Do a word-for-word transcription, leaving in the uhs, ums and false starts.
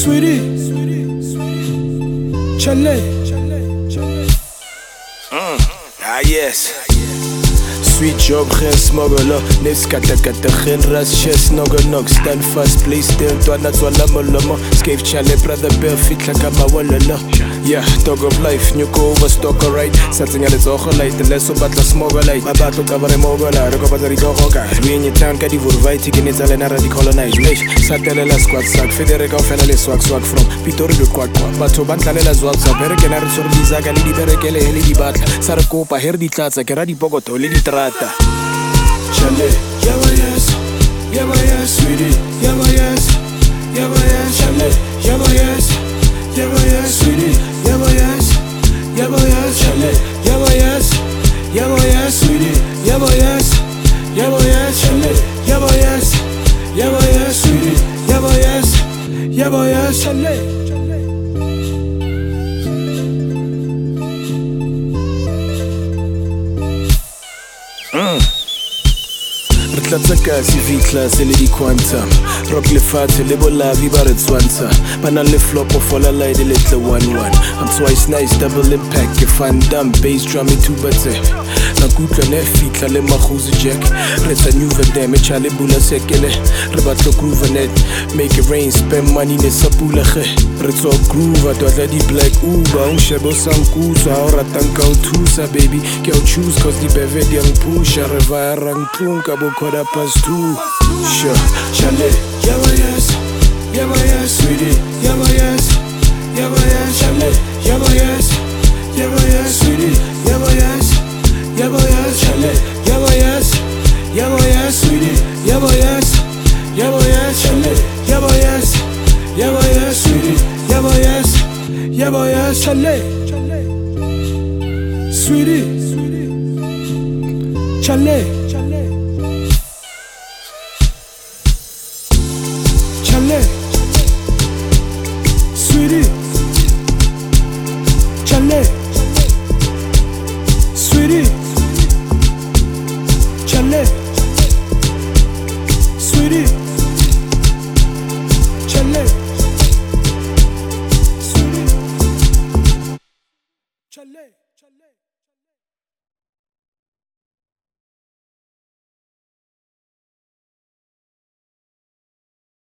Sweetie, Chale. Mm. Ah yes. Sweet job, geen smuggler. Niks kata kata, geen ras, chest, nogger nog. Stand fast, play still, twana twala moloma. Scave chale, brother, bare feet like I'm a wallala. Yeah, dog of life, nyuko overstock, alright. Something at its ocho light, the less about the smogger light. My battle cover a mogola, recover the rico hoga. We in your town, kadi vurvai, taking it alenara di colonize. Mesh, satelela squad sack, Federico Fenale swag swag from Pitori de Quack, but to Bantalela swag, so Berekenar Sorbiza, Galidi Berekele, Heli Bat, Saracopa, Herdi Tata, Keradi Bogoto, Lady Trata. Chale, yaba yes, yaba yes, sweetie, yaba yes, yaba yes, chale, yaba yes, yaba yes, sweetie, yaba yes, yaba yes, chale, yaba yes, yaba yes, sweetie, yaba yes, yaba yes, chale, yaba yes, yaba yes, sweetie, yaba yes, yaba yes, chale. Tlatsaka si vitla se le di quantum rock le fate le bolavi ba re tswantsha bana le flop of all light le tle one one I'm twice nice double impact if I'm dumb bass drum me two but na kutla ne fitla le maghuzi jack re tsa new verdam chale bula sekele re batlo groove net make it rain spend money ne sapula ge re tso groove at la di black uba un shebo sankusa ora tanka uthusa baby ke o choose cause di beve di ang pusha re va rang tunka bokora past two sure chale yaba yes yaba yes sweetie yaba yes yaba yes chale yaba yes yaba yes sweetie yaba yes yaba yes chale yaba yes yaba yes sweetie yaba yes yaba yes chale yaba yes yaba yes sweetie yaba yes yaba yes chale sweetie chale Chale, sweetie, chale, sweetie.